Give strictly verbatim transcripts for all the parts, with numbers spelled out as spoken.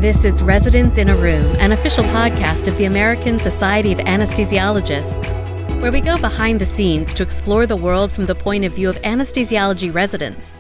This is Residents in a Room, an official podcast of the American Society of Anesthesiologists, where we go behind the scenes to explore the world from the point of view of anesthesiology residents.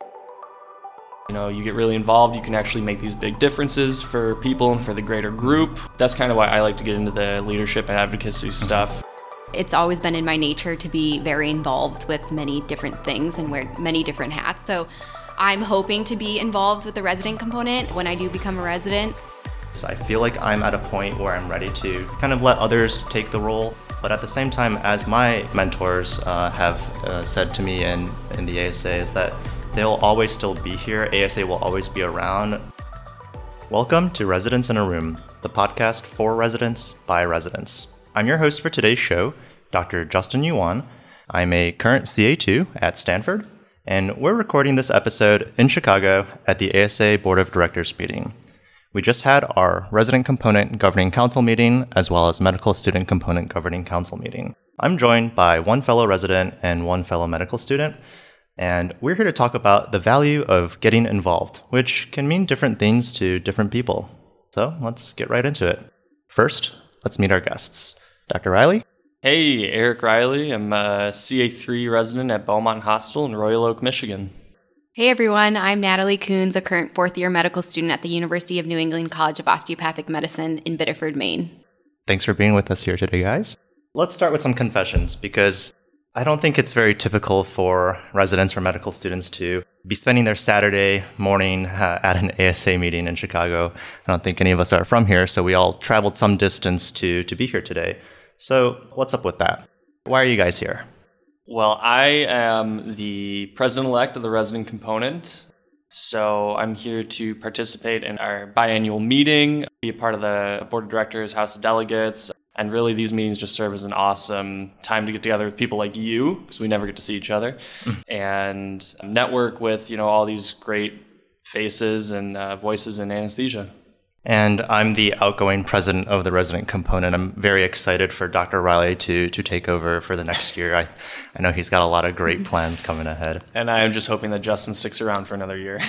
You know, you get really involved, you can actually make these big differences for people and for the greater group. That's kind of why I like to get into the leadership and advocacy stuff. It's always been in my nature to be very involved with many different things and wear many different hats. So I'm hoping to be involved with the resident component when I do become a resident. So I feel like I'm at a point where I'm ready to kind of let others take the role. But at the same time, as my mentors uh, have uh, said to me in, in the A S A, is that they'll always still be here. A S A will always be around. Welcome to Residents in a Room, the podcast for residents by residents. I'm your host for today's show, Doctor Justin Yuan. I'm a current C A two at Stanford, and we're recording this episode in Chicago at the A S A Board of Directors meeting. We just had our Resident Component Governing Council meeting, as well as Medical Student Component Governing Council meeting. I'm joined by one fellow resident and one fellow medical student, and we're here to talk about the value of getting involved, which can mean different things to different people. So let's get right into it. First, let's meet our guests. Doctor Riley? Hey, Eric Riley. I'm a C A three resident at Belmont Hospital in Royal Oak, Michigan. Hey everyone, I'm Natalie Coons, a current fourth year medical student at the University of New England College of Osteopathic Medicine in Biddeford, Maine. Thanks for being with us here today, guys. Let's start with some confessions, because I don't think it's very typical for residents or medical students to be spending their Saturday morning uh, at an A S A meeting in Chicago. I don't think any of us are from here, so we all traveled some distance to, to be here today. So what's up with that? Why are you guys here? Well, I am the president-elect of the resident component, so I'm here to participate in our biannual meeting, be a part of the board of directors, House of Delegates, and really these meetings just serve as an awesome time to get together with people like you, because we never get to see each other, and network with, you know, all these great faces and uh, voices in anesthesia. And I'm the outgoing president of the resident component. I'm very excited for Doctor Riley to to take over for the next year. I, I know he's got a lot of great plans coming ahead. And I am just hoping that Justin sticks around for another year.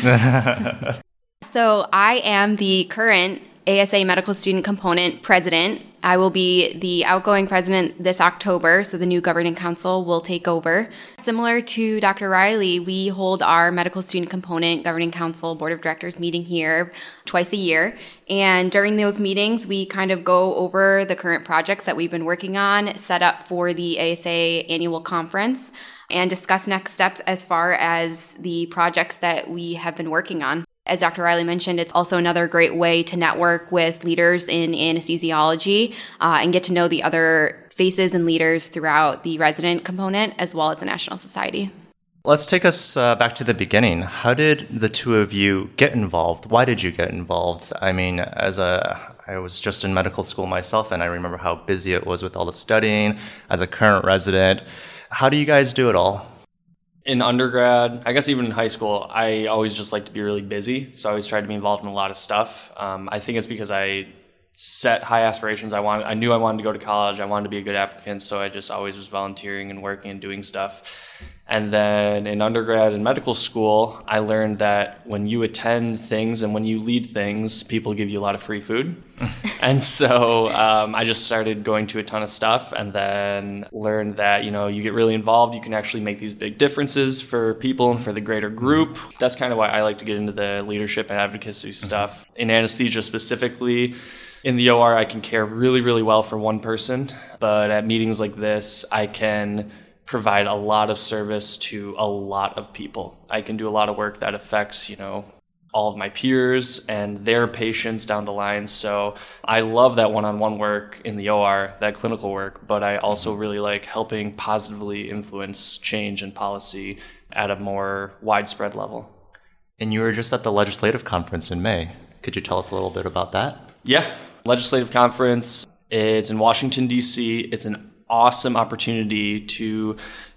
So I am the current A S A Medical Student Component President. I will be the outgoing president this October, so the new governing council will take over. Similar to Doctor Riley, we hold our Medical Student Component Governing Council Board of Directors meeting here twice a year. And during those meetings, we kind of go over the current projects that we've been working on, set up for the A S A annual conference, and discuss next steps as far as the projects that we have been working on. As Doctor Riley mentioned, it's also another great way to network with leaders in anesthesiology uh, and get to know the other faces and leaders throughout the resident component as well as the National Society. Let's take us uh, back to the beginning. How did the two of you get involved? Why did you get involved? I mean, as a, I was just in medical school myself, and I remember how busy it was with all the studying. As a current resident, how do you guys do it all? In undergrad, I guess even in high school, I always just like to be really busy. So I always tried to be involved in a lot of stuff. Um, I think it's because I set high aspirations. I wanted, I knew I wanted to go to college. I wanted to be a good applicant. So I just always was volunteering and working and doing stuff. And then in undergrad and medical school, I learned that when you attend things and when you lead things, people give you a lot of free food. And so um, I just started going to a ton of stuff and then learned that, you know, you get really involved, you can actually make these big differences for people and for the greater group. That's kind of why I like to get into the leadership and advocacy stuff. In anesthesia specifically, in the O R, I can care really, really well for one person. But at meetings like this, I can provide a lot of service to a lot of people. I can do a lot of work that affects, you know, all of my peers and their patients down the line. So I love that one-on-one work in the O R, that clinical work, but I also really like helping positively influence change and policy at a more widespread level. And you were just at the legislative conference in May. Could you tell us a little bit about that? Yeah, legislative conference. It's in Washington, D C. It's an awesome opportunity to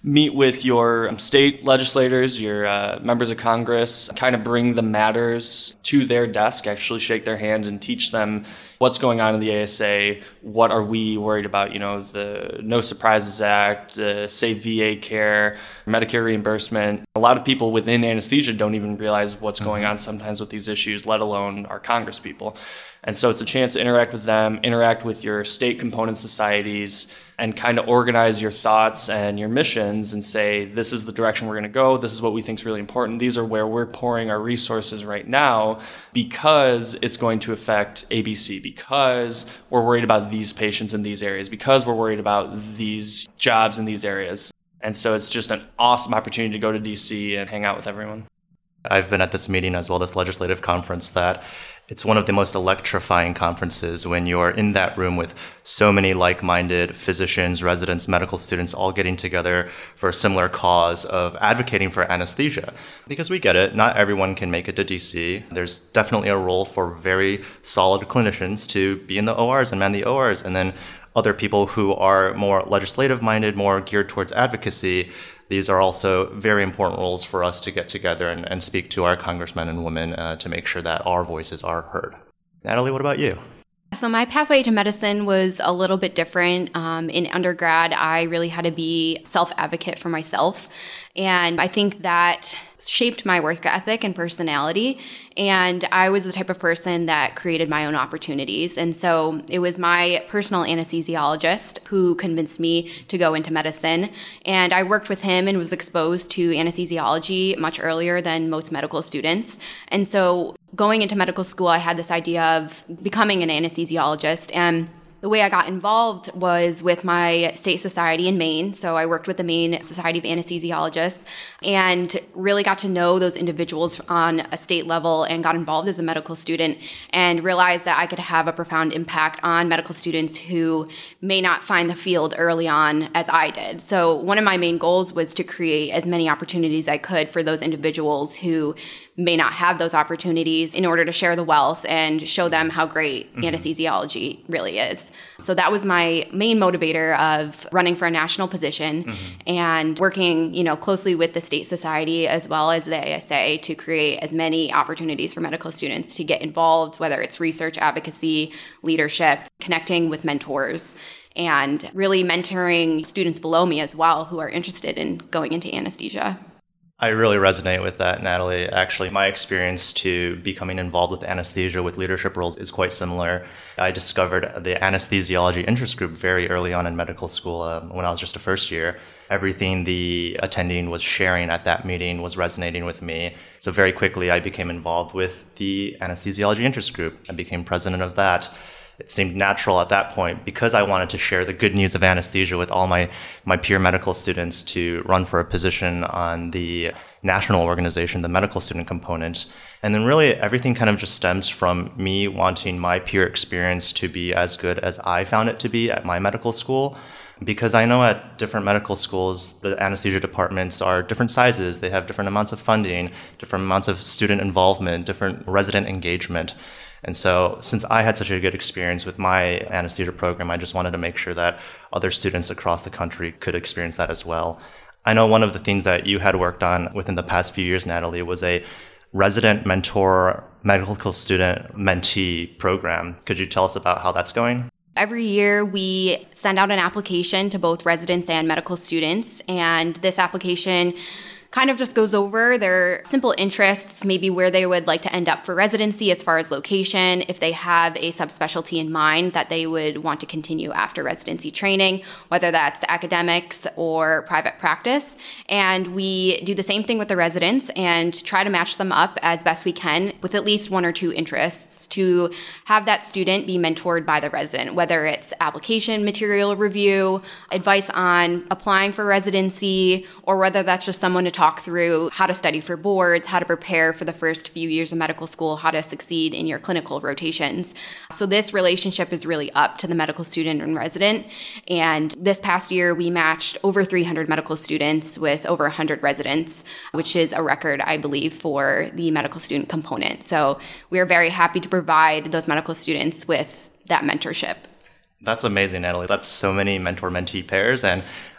meet with your state legislators, your uh, members of Congress, kind of bring the matters to their desk, actually shake their hand and teach them what's going on in the A S A, what are we worried about, you know, the No Surprises Act, the Safe V A Care, Medicare reimbursement. A lot of people within anesthesia don't even realize what's going on sometimes with these issues, let alone our Congress people. And so it's a chance to interact with them, interact with your state component societies, and kind of organize your thoughts and your missions and say, this is the direction we're going to go. This is what we think is really important. These are where we're pouring our resources right now because it's going to affect A B C, because we're worried about these patients in these areas, because we're worried about these jobs in these areas. And so it's just an awesome opportunity to go to D C and hang out with everyone. I've been at this meeting as well, this legislative conference, that it's one of the most electrifying conferences when you're in that room with so many like-minded physicians, residents, medical students all getting together for a similar cause of advocating for anesthesia. Because we get it, not everyone can make it to D C. There's definitely a role for very solid clinicians to be in the O Rs and man the O Rs, and then other people who are more legislative-minded, more geared towards advocacy. These are also very important roles for us to get together and, and speak to our congressmen and women uh, to make sure that our voices are heard. Natalie, what about you? So my pathway to medicine was a little bit different. Um, in undergrad, I really had to be self-advocate for myself. And I think that shaped my work ethic and personality. And I was the type of person that created my own opportunities. And so it was my personal anesthesiologist who convinced me to go into medicine. And I worked with him and was exposed to anesthesiology much earlier than most medical students. And so going into medical school, I had this idea of becoming an anesthesiologist. And the way I got involved was with my state society in Maine. So I worked with the Maine Society of Anesthesiologists and really got to know those individuals on a state level and got involved as a medical student and realized that I could have a profound impact on medical students who may not find the field early on as I did. So one of my main goals was to create as many opportunities as I could for those individuals who may not have those opportunities in order to share the wealth and show them how great mm-hmm. anesthesiology really is. So that was my main motivator of running for a national position mm-hmm. and working, you know, closely with the state society as well as the A S A to create as many opportunities for medical students to get involved, whether it's research, advocacy, leadership, connecting with mentors, and really mentoring students below me as well who are interested in going into anesthesia. I really resonate with that, Natalie. Actually, my experience to becoming involved with anesthesia with leadership roles is quite similar. I discovered the anesthesiology interest group very early on in medical school uh, when I was just a first year. Everything the attending was sharing at that meeting was resonating with me. So very quickly, I became involved with the anesthesiology interest group. I became president of that. It seemed natural at that point, because I wanted to share the good news of anesthesia with all my, my peer medical students, to run for a position on the national organization, the medical student component. And then really everything kind of just stems from me wanting my peer experience to be as good as I found it to be at my medical school. Because I know at different medical schools, the anesthesia departments are different sizes. They have different amounts of funding, different amounts of student involvement, different resident engagement. And so since I had such a good experience with my anesthesia program, I just wanted to make sure that other students across the country could experience that as well. I know one of the things that you had worked on within the past few years, Natalie, was a resident mentor medical student mentee program. Could you tell us about how that's going? Every year, we send out an application to both residents and medical students, and this application kind of just goes over their simple interests, maybe where they would like to end up for residency as far as location, if they have a subspecialty in mind that they would want to continue after residency training, whether that's academics or private practice. And we do the same thing with the residents and try to match them up as best we can with at least one or two interests to have that student be mentored by the resident, whether it's application material review, advice on applying for residency, or whether that's just someone to talk talk through how to study for boards, how to prepare for the first few years of medical school, how to succeed in your clinical rotations. So this relationship is really up to the medical student and resident. And this past year, we matched over three hundred medical students with over one hundred residents, which is a record, I believe, for the medical student component. So we are very happy to provide those medical students with that mentorship. That's amazing, Natalie. That's so many mentor-mentee pairs. And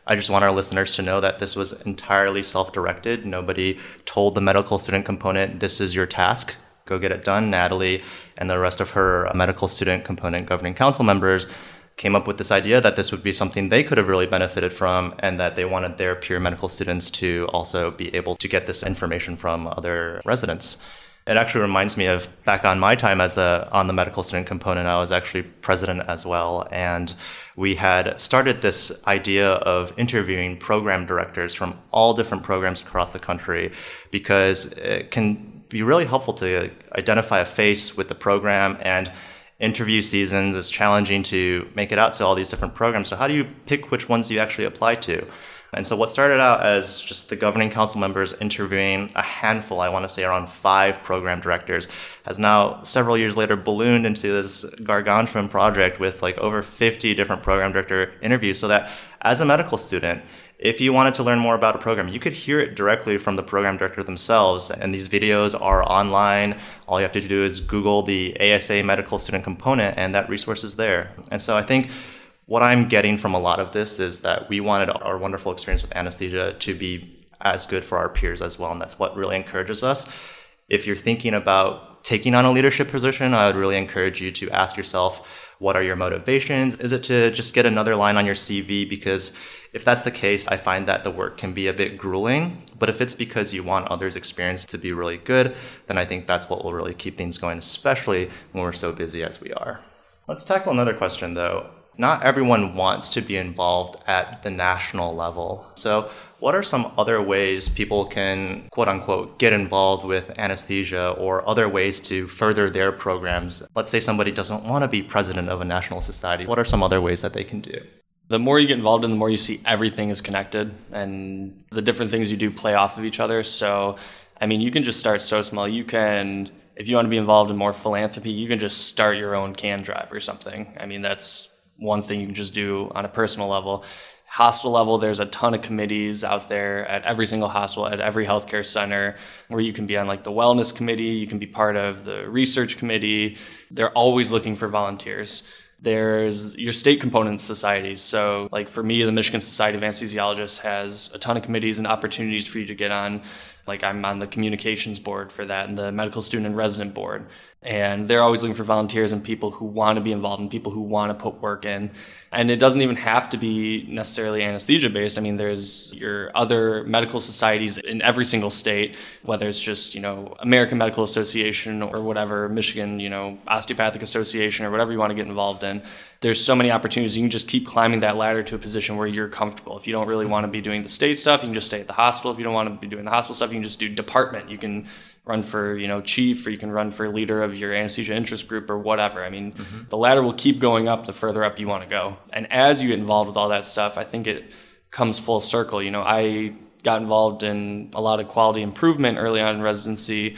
I just want our listeners to know that this was entirely self-directed. Nobody told the medical student component, this is your task, go get it done. Natalie and the rest of her medical student component governing council members came up with this idea that this would be something they could have really benefited from, and that they wanted their peer medical students to also be able to get this information from other residents. It actually reminds me of back on my time as a on the medical student component. I was actually president as well, and we had started this idea of interviewing program directors from all different programs across the country, because it can be really helpful to identify a face with the program, and interview seasons is challenging to make it out to all these different programs. So how do you pick which ones you actually apply to? And so what started out as just the governing council members interviewing a handful, I want to say around five program directors, has now several years later ballooned into this gargantuan project with like over fifty different program director interviews, so that as a medical student, if you wanted to learn more about a program, you could hear it directly from the program director themselves. And these videos are online. All you have to do is Google the A S A medical student component, and that resource is there. And so I think what I'm getting from a lot of this is that we wanted our wonderful experience with anesthesia to be as good for our peers as well. And that's what really encourages us. If you're thinking about taking on a leadership position, I would really encourage you to ask yourself, what are your motivations? Is it to just get another line on your C V? Because if that's the case, I find that the work can be a bit grueling. But if it's because you want others' experience to be really good, then I think that's what will really keep things going, especially when we're so busy as we are. Let's tackle another question, though. Not everyone wants to be involved at the national level. So what are some other ways people can, quote unquote, get involved with anesthesia, or other ways to further their programs? Let's say somebody doesn't want to be president of a national society. What are some other ways that they can do? The more you get involved in, the more you see everything is connected, and the different things you do play off of each other. So, I mean, you can just start so small. You can, if you want to be involved in more philanthropy, you can just start your own can drive or something. I mean, that's one thing you can just do on a personal level. Hospital level, there's a ton of committees out there at every single hospital, at every healthcare center, where you can be on like the wellness committee, you can be part of the research committee. They're always looking for volunteers. There's your state component societies. So like for me, the Michigan Society of Anesthesiologists has a ton of committees and opportunities for you to get on. Like I'm on the communications board for that, and the medical student and resident board. And they're always looking for volunteers and people who want to be involved and people who want to put work in. And it doesn't even have to be necessarily anesthesia based. I mean, there's your other medical societies in every single state, whether it's just, you know, American Medical Association or whatever, Michigan, you know, Osteopathic Association or whatever you want to get involved in. There's so many opportunities. You can just keep climbing that ladder to a position where you're comfortable. If you don't really want to be doing the state stuff, you can just stay at the hospital. If you don't want to be doing the hospital stuff, you can just do department. You can run for, you know, chief, or you can run for leader of your anesthesia interest group or whatever. I mean, mm-hmm. the ladder will keep going up the further up you want to go. And as you get involved with all that stuff, I think it comes full circle. You know, I got involved in a lot of quality improvement early on in residency.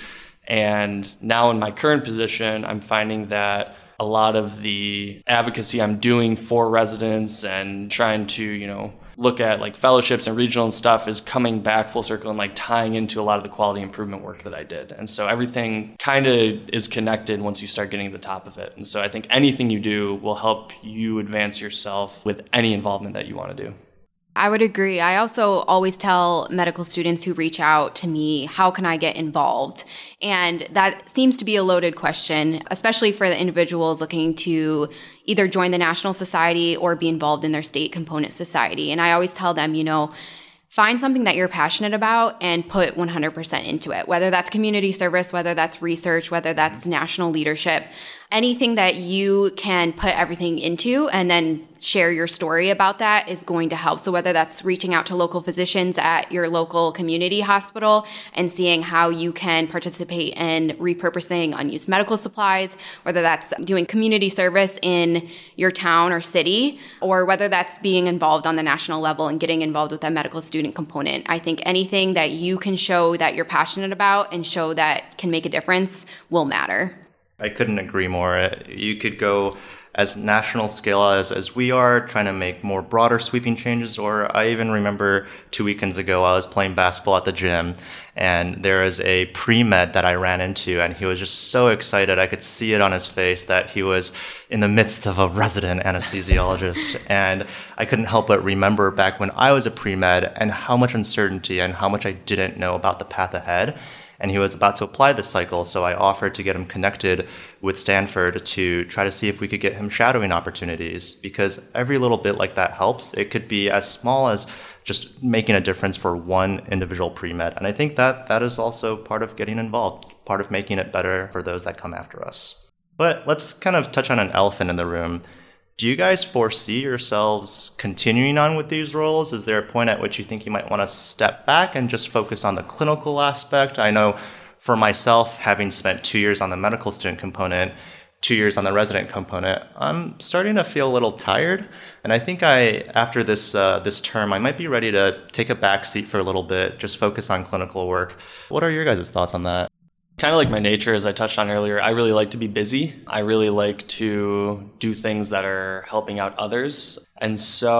And now in my current position, I'm finding that a lot of the advocacy I'm doing for residents and trying to, you know, look at like fellowships and regional and stuff is coming back full circle and like tying into a lot of the quality improvement work that I did. And so everything kind of is connected once you start getting to the top of it. And so I think anything you do will help you advance yourself with any involvement that you want to do. I would agree. I also always tell medical students who reach out to me, how can I get involved? And that seems to be a loaded question, especially for the individuals looking to either join the National Society or be involved in their state component society. And I always tell them, you know, find something that you're passionate about and put one hundred percent into it, whether that's community service, whether that's research, whether that's national leadership, anything that you can put everything into and then share your story about that is going to help. So whether that's reaching out to local physicians at your local community hospital and seeing how you can participate in repurposing unused medical supplies, whether that's doing community service in your town or city, or whether that's being involved on the national level and getting involved with that medical student component. I think anything that you can show that you're passionate about and show that can make a difference will matter. I couldn't agree more. You could go as national scale as, as we are, trying to make more broader sweeping changes. Or I even remember two weekends ago, I was playing basketball at the gym, and there is a pre-med that I ran into, and he was just so excited. I could see it on his face that he was in the midst of a resident anesthesiologist. And I couldn't help but remember back when I was a pre-med and how much uncertainty and how much I didn't know about the path ahead. And he was about to apply this cycle, so I offered to get him connected with Stanford to try to see if we could get him shadowing opportunities, because every little bit like that helps. It could be as small as just making a difference for one individual pre-med. And I think that that is also part of getting involved, part of making it better for those that come after us. But let's kind of touch on an elephant in the room. Do you guys foresee yourselves continuing on with these roles? Is there a point at which you think you might want to step back and just focus on the clinical aspect? I know for myself, having spent two years on the medical student component, two years on the resident component, I'm starting to feel a little tired. And I think I, after this uh, this term, I might be ready to take a back seat for a little bit, just focus on clinical work. What are your guys' thoughts on that? Kind of like my nature, as I touched on earlier, I really like to be busy. I really like to do things that are helping out others. And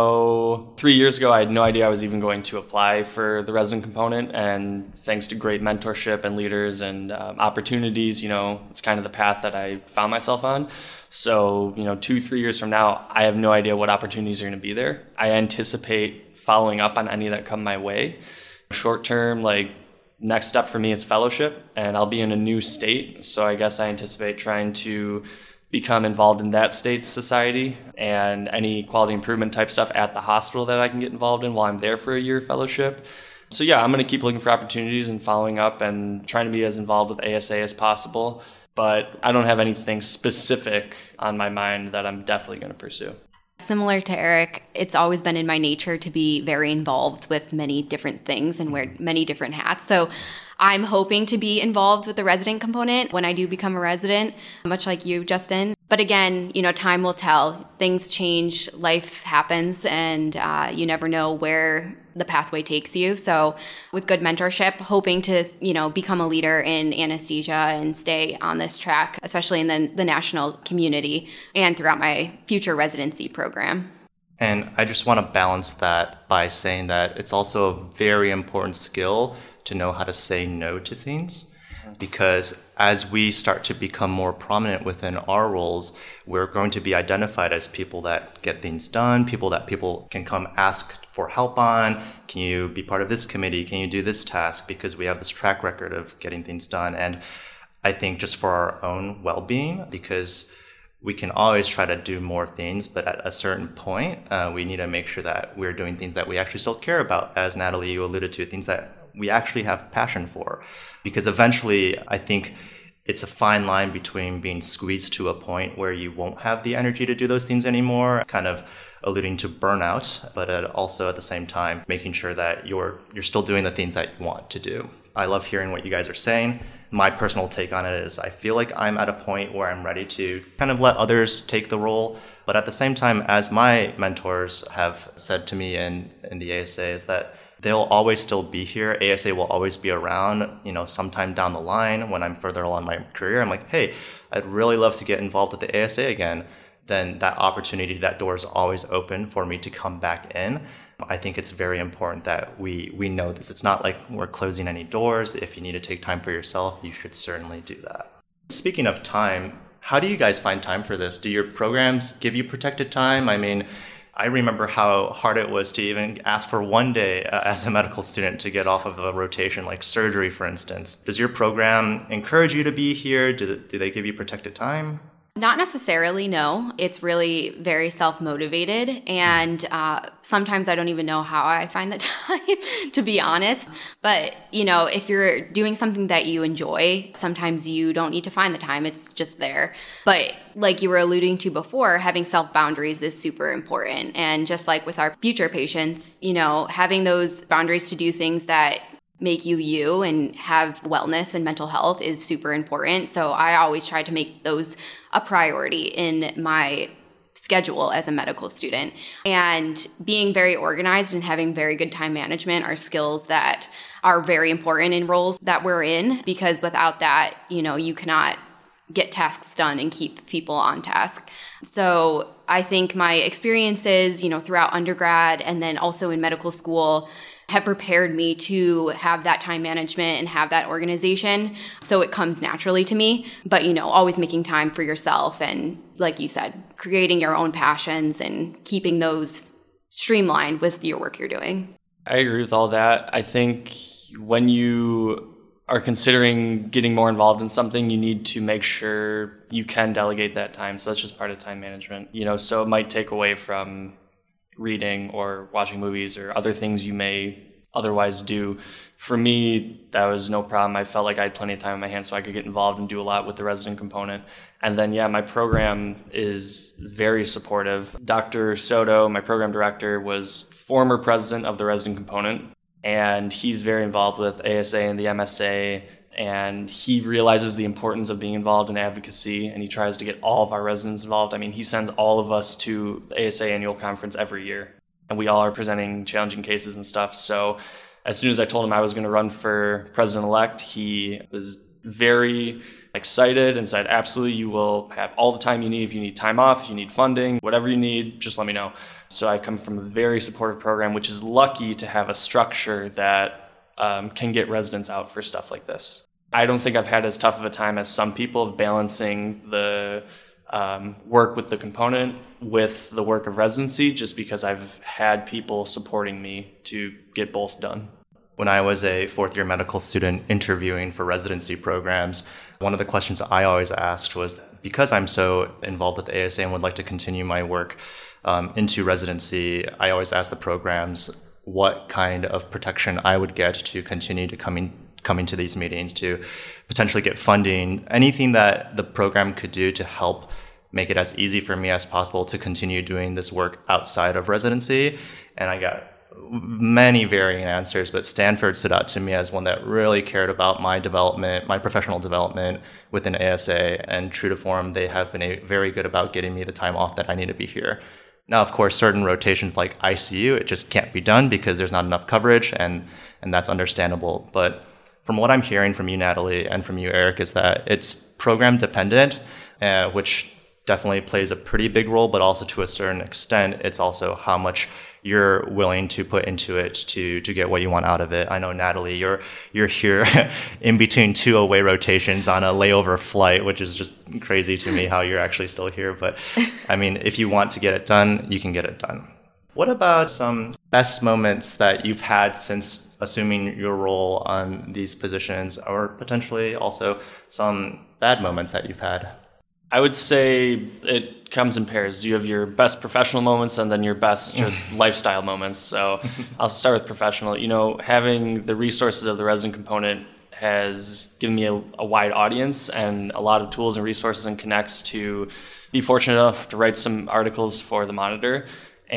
so three years ago, I had no idea I was even going to apply for the resident component. And thanks to great mentorship and leaders and um, opportunities, you know, it's kind of the path that I found myself on. So, you know, two, three years from now, I have no idea what opportunities are going to be there. I anticipate following up on any that come my way. Short term, like, next step for me is fellowship, and I'll be in a new state. So I guess I anticipate trying to become involved in that state's society and any quality improvement type stuff at the hospital that I can get involved in while I'm there for a year fellowship. So yeah, I'm going to keep looking for opportunities and following up and trying to be as involved with A S A as possible. But I don't have anything specific on my mind that I'm definitely going to pursue. Similar to Eric, it's always been in my nature to be very involved with many different things and wear many different hats. So I'm hoping to be involved with the resident component when I do become a resident, much like you, Justin. But again, you know, time will tell. Things change, life happens, and uh, you never know where the pathway takes you. So with good mentorship, hoping to, you know, become a leader in anesthesia and stay on this track, especially in the, the national community and throughout my future residency program. And I just want to balance that by saying that it's also a very important skill to know how to say no to things. Because as we start to become more prominent within our roles, we're going to be identified as people that get things done, people that people can come ask for help on. Can you be part of this committee? Can you do this task? Because we have this track record of getting things done. And I think just for our own well-being, because we can always try to do more things, but at a certain point, uh, we need to make sure that we're doing things that we actually still care about. As Natalie, you alluded to, things that we actually have passion for. Because eventually, I think it's a fine line between being squeezed to a point where you won't have the energy to do those things anymore, kind of alluding to burnout, but also at the same time, making sure that you're you're still doing the things that you want to do. I love hearing what you guys are saying. My personal take on it is I feel like I'm at a point where I'm ready to kind of let others take the role. But at the same time, as my mentors have said to me in, in the A S A, is that they'll always still be here. A S A will always be around, you know, sometime down the line when I'm further along my career. I'm like, hey, I'd really love to get involved with the A S A again. Then that opportunity, that door is always open for me to come back in. I think it's very important that we, we know this. It's not like we're closing any doors. If you need to take time for yourself, you should certainly do that. Speaking of time, how do you guys find time for this? Do your programs give you protected time? I mean, I remember how hard it was to even ask for one day uh, as a medical student to get off of a rotation, like surgery, for instance. Does your program encourage you to be here? Do, do they give you protected time? Not necessarily, no. It's really very self-motivated, and uh, sometimes I don't even know how I find the time, to be honest. But, you know, if you're doing something that you enjoy, sometimes you don't need to find the time. It's just there. But like you were alluding to before, having self-boundaries is super important. And just like with our future patients, you know, having those boundaries to do things that make you you and have wellness and mental health is super important. So I always try to make those a priority in my schedule as a medical student. And being very organized and having very good time management are skills that are very important in roles that we're in, because without that, you know, you cannot get tasks done and keep people on task. So I think my experiences, you know, throughout undergrad and then also in medical school have prepared me to have that time management and have that organization. So it comes naturally to me. But, you know, always making time for yourself and, like you said, creating your own passions and keeping those streamlined with your work you're doing. I agree with all that. I think when you are considering getting more involved in something, you need to make sure you can delegate that time. So that's just part of time management. You know, so it might take away from reading or watching movies or other things you may otherwise do. For me, that was no problem. I felt like I had plenty of time on my hands so I could get involved and do a lot with the resident component. And then, yeah, my program is very supportive. Doctor Soto, my program director, was former president of the resident component, and he's very involved with A S A and the M S A, and he realizes the importance of being involved in advocacy, and he tries to get all of our residents involved. I mean, he sends all of us to the A S A annual conference every year, and we all are presenting challenging cases and stuff. So as soon as I told him I was going to run for president-elect, he was very excited and said, absolutely, you will have all the time you need. If you need time off, if you need funding, whatever you need, just let me know. So I come from a very supportive program, which is lucky to have a structure that um, can get residents out for stuff like this. I don't think I've had as tough of a time as some people of balancing the um, work with the component with the work of residency, just because I've had people supporting me to get both done. When I was a fourth year medical student interviewing for residency programs, one of the questions I always asked was, because I'm so involved with the A S A and would like to continue my work um, into residency, I always ask the programs what kind of protection I would get to continue to coming coming to these meetings, to potentially get funding, anything that the program could do to help make it as easy for me as possible to continue doing this work outside of residency. And I got many varying answers, but Stanford stood out to me as one that really cared about my development, my professional development within A S A. And true to form, they have been a, very good about getting me the time off that I need to be here. Now, of course, certain rotations like I C U, it just can't be done because there's not enough coverage, and, and that's understandable. But from what I'm hearing from you, Natalie, and from you, Eric, is that it's program dependent, uh, which definitely plays a pretty big role, but also to a certain extent, it's also how much you're willing to put into it to to get what you want out of it. I know, Natalie, you're you're here in between two away rotations on a layover flight, which is just crazy to me how you're actually still here. But I mean, if you want to get it done, you can get it done. What about some best moments that you've had since assuming your role on these positions, or potentially also some bad moments that you've had? I would say it comes in pairs. You have your best professional moments and then your best just lifestyle moments. So I'll start with professional. You know, having the resources of the resident component has given me a, a wide audience and a lot of tools and resources and connects to be fortunate enough to write some articles for the Monitor.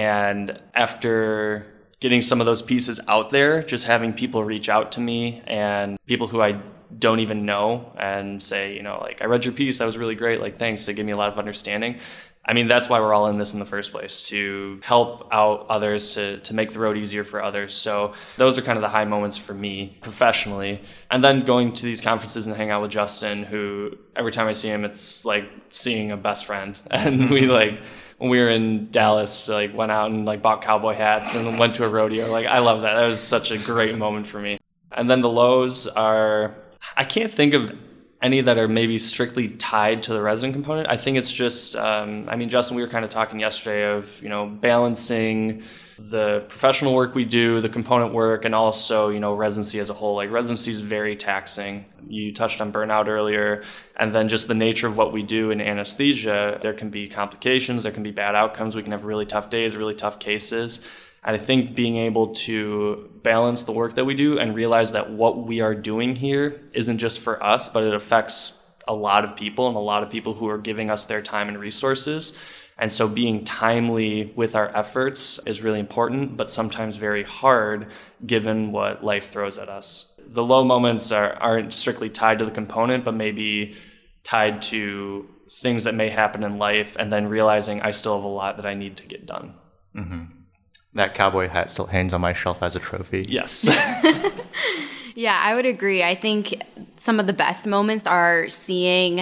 And after getting some of those pieces out there, just having people reach out to me and people who I don't even know and say, you know, like, I read your piece, that was really great, like, thanks, to give me a lot of understanding. I mean, that's why we're all in this in the first place, to help out others, to to make the road easier for others. So those are kind of the high moments for me professionally. And then going to these conferences and hang out with Justin, who every time I see him, it's like seeing a best friend. And we like, when we were in Dallas, like went out and like bought cowboy hats and went to a rodeo. Like, I love that. That was such a great moment for me. And then the lows are, I can't think of any that are maybe strictly tied to the resident component. I think it's just, um, I mean, Justin, we were kind of talking yesterday of, you know, balancing the professional work we do, the component work, and also, you know, residency as a whole. Like, residency is very taxing. You touched on burnout earlier, and then just the nature of what we do in anesthesia, there can be complications, there can be bad outcomes, we can have really tough days, really tough cases. And I think being able to balance the work that we do and realize that what we are doing here isn't just for us, but it affects a lot of people and a lot of people who are giving us their time and resources. And so being timely with our efforts is really important, but sometimes very hard given what life throws at us. The low moments are, aren't strictly tied to the component, but maybe tied to things that may happen in life, and then realizing I still have a lot that I need to get done. Mm-hmm. That cowboy hat still hangs on my shelf as a trophy. Yes. Yeah, I would agree. I think some of the best moments are seeing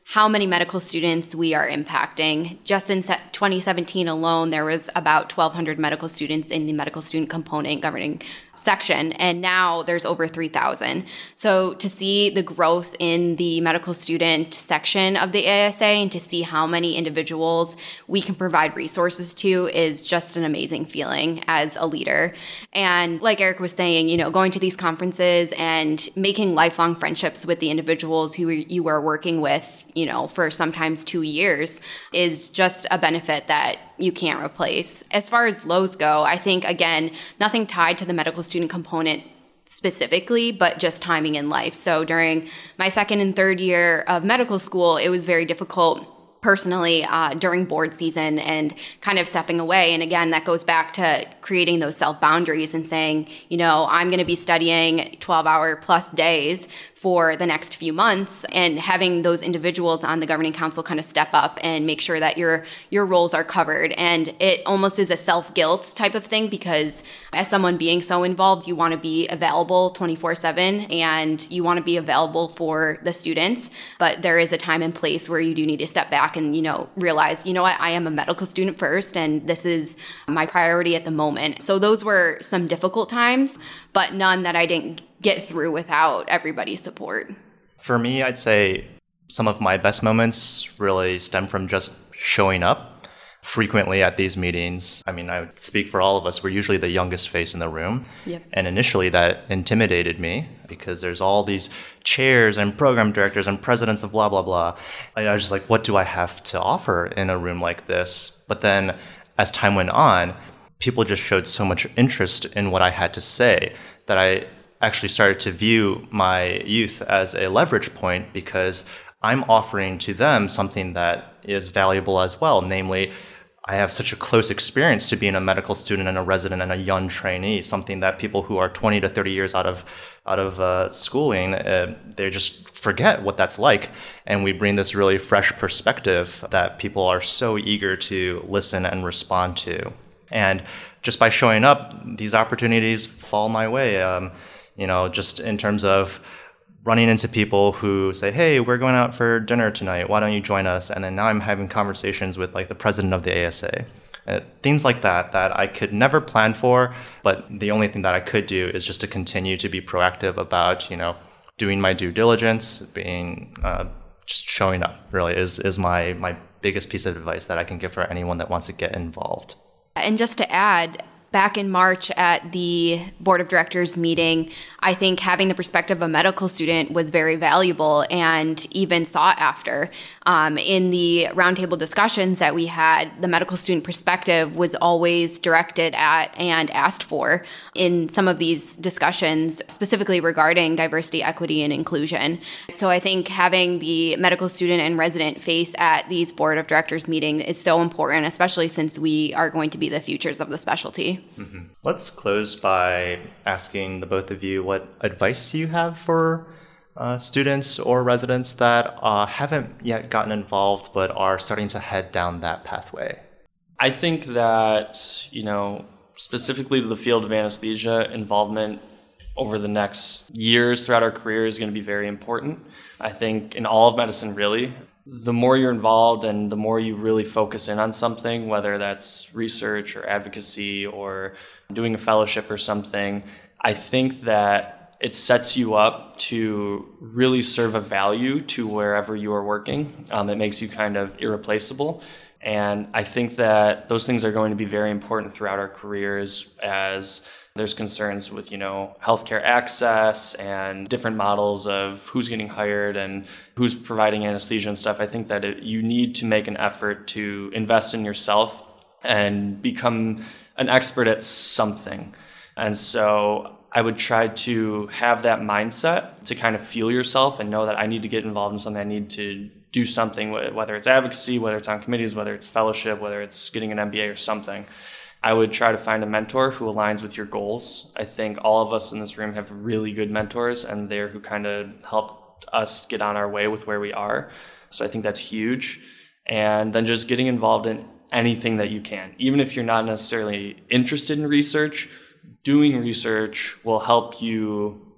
how many medical students we are impacting. Just in twenty seventeen alone, there was about twelve hundred medical students in the medical student component governing section, and now there's over three thousand. So to see the growth in the medical student section of the A S A and to see how many individuals we can provide resources to is just an amazing feeling as a leader. And like Eric was saying, you know, going to these conferences and making lifelong friendships with the individuals who you are working with, you know, for sometimes two years is just a benefit that you can't replace. As far as lows go, I think, again, nothing tied to the medical student component specifically, but just timing in life. So during my second and third year of medical school, it was very difficult personally uh, during board season and kind of stepping away. And again, that goes back to creating those self-boundaries and saying, you know, I'm going to be studying twelve hour plus days for the next few months, and having those individuals on the governing council kind of step up and make sure that your your roles are covered. And it almost is a self-guilt type of thing, because as someone being so involved, you want to be available twenty-four seven and you want to be available for the students. But there is a time and place where you do need to step back and, you know, realize, you know what, I am a medical student first, and this is my priority at the moment. So those were some difficult times, but none that I didn't get through without everybody's support. For me, I'd say some of my best moments really stem from just showing up frequently at these meetings. I mean, I would speak for all of us. We're usually the youngest face in the room. Yep. And initially that intimidated me because there's all these chairs and program directors and presidents of blah, blah, blah. I was just like, what do I have to offer in a room like this? But then as time went on, people just showed so much interest in what I had to say that I actually started to view my youth as a leverage point, because I'm offering to them something that is valuable as well. Namely, I have such a close experience to being a medical student and a resident and a young trainee, something that people who are twenty to thirty years out of out of uh, schooling, uh, they just forget what that's like. And we bring this really fresh perspective that people are so eager to listen and respond to. And just by showing up, these opportunities fall my way. Um, You know, just in terms of running into people who say, hey, we're going out for dinner tonight, why don't you join us? And then now I'm having conversations with like the president of the A S A. Uh, things like that, that I could never plan for, but the only thing that I could do is just to continue to be proactive about, you know, doing my due diligence, being, uh, just showing up really is, is my, my biggest piece of advice that I can give for anyone that wants to get involved. And just to add, back in March at the board of directors meeting, I think having the perspective of a medical student was very valuable and even sought after. Um, in the roundtable discussions that we had, the medical student perspective was always directed at and asked for in some of these discussions, specifically regarding diversity, equity, and inclusion. So I think having the medical student and resident face at these board of directors meetings is so important, especially since we are going to be the futures of the specialty. Mm-hmm. Let's close by asking the both of you what advice you have for uh, students or residents that uh, haven't yet gotten involved but are starting to head down that pathway. I think that, you know, specifically to the field of anesthesia, involvement over the next years throughout our career is going to be very important. I think in all of medicine, really. The more you're involved and the more you really focus in on something, whether that's research or advocacy or doing a fellowship or something, I think that it sets you up to really serve a value to wherever you are working. Um, it makes you kind of irreplaceable. And I think that those things are going to be very important throughout our careers as there's concerns with, you know, healthcare access and different models of who's getting hired and who's providing anesthesia and stuff. I think that it, you need to make an effort to invest in yourself and become an expert at something. And so I would try to have that mindset to kind of feel yourself and know that I need to get involved in something. I need to do something, whether it's advocacy, whether it's on committees, whether it's fellowship, whether it's getting an M B A or something. I would try to find a mentor who aligns with your goals. I think all of us in this room have really good mentors, and they're who kind of helped us get on our way with where we are. So I think that's huge. And then just getting involved in anything that you can. Even if you're not necessarily interested in research, doing research will help you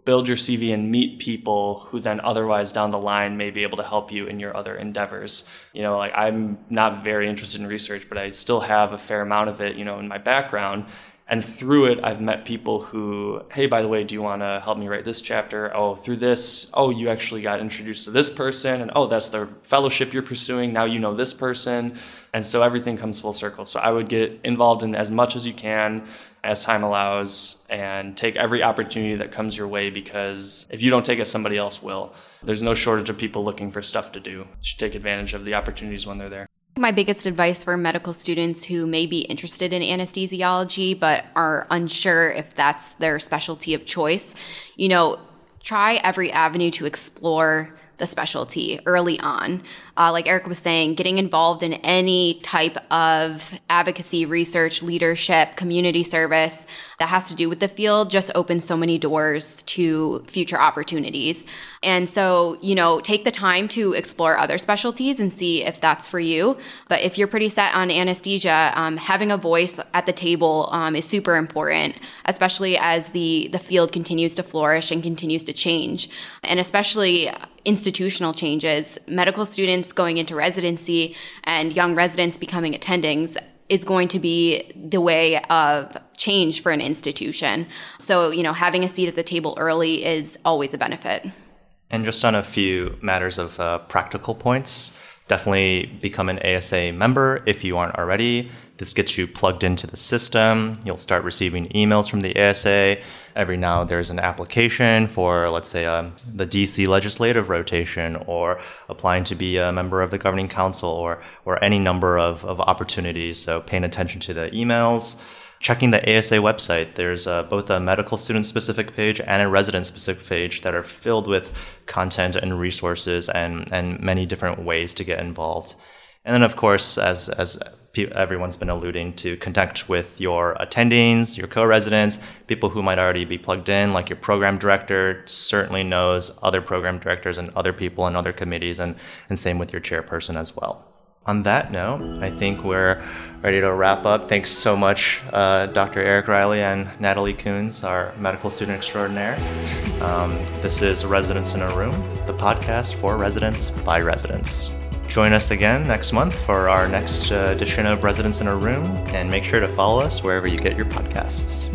build your C V and meet people who then otherwise down the line may be able to help you in your other endeavors. You know, like I'm not very interested in research, but I still have a fair amount of it, you know, in my background. And through it, I've met people who, hey, by the way, do you want to help me write this chapter? Oh, through this, oh, you actually got introduced to this person. And oh, that's the fellowship you're pursuing. Now you know this person. And so everything comes full circle. So I would get involved in as much as you can, as time allows, and take every opportunity that comes your way, because if you don't take it, somebody else will. There's no shortage of people looking for stuff to do. You should take advantage of the opportunities when they're there. My biggest advice for medical students who may be interested in anesthesiology but are unsure if that's their specialty of choice, you know, try every avenue to explore the specialty early on. Uh, like Eric was saying, getting involved in any type of advocacy, research, leadership, community service that has to do with the field just opens so many doors to future opportunities. And so, you know, take the time to explore other specialties and see if that's for you. But if you're pretty set on anesthesia, um, having a voice at the table um, is super important, especially as the, the field continues to flourish and continues to change. And especially institutional changes, medical students going into residency and young residents becoming attendings is going to be the way of change for an institution. So, you know, having a seat at the table early is always a benefit. And just on a few matters of uh, practical points, definitely become an A S A member if you aren't already. This gets you plugged into the system. You'll start receiving emails from the A S A. Every now there's an application for, let's say, um, the D C legislative rotation, or applying to be a member of the governing council, or or any number of, of opportunities. So paying attention to the emails, checking the A S A website. There's uh, both a medical student-specific page and a resident-specific page that are filled with content and resources and, and many different ways to get involved. And then, of course, as as everyone's been alluding to, connect with your attendings, your co-residents, people who might already be plugged in, like your program director certainly knows other program directors and other people in other committees, and, and same with your chairperson as well. On that note, I think we're ready to wrap up. Thanks so much, uh, Doctor Eric Riley and Natalie Coons, our medical student extraordinaire. Um, this is Residents in a Room, the podcast for residents by residents. Join us again next month for our next uh, edition of Residents in a Room, and make sure to follow us wherever you get your podcasts.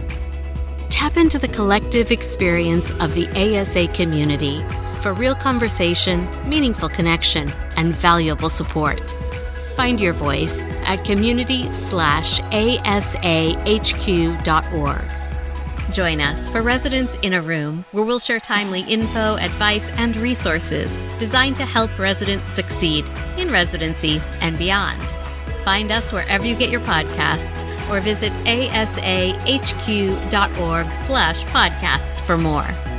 Tap into the collective experience of the A S A community for real conversation, meaningful connection, and valuable support. Find your voice at community slash asahq.org. Join us for Residents in a Room, where we'll share timely info, advice, and resources designed to help residents succeed in residency and beyond. Find us wherever you get your podcasts, or visit asahq.org slash podcasts for more.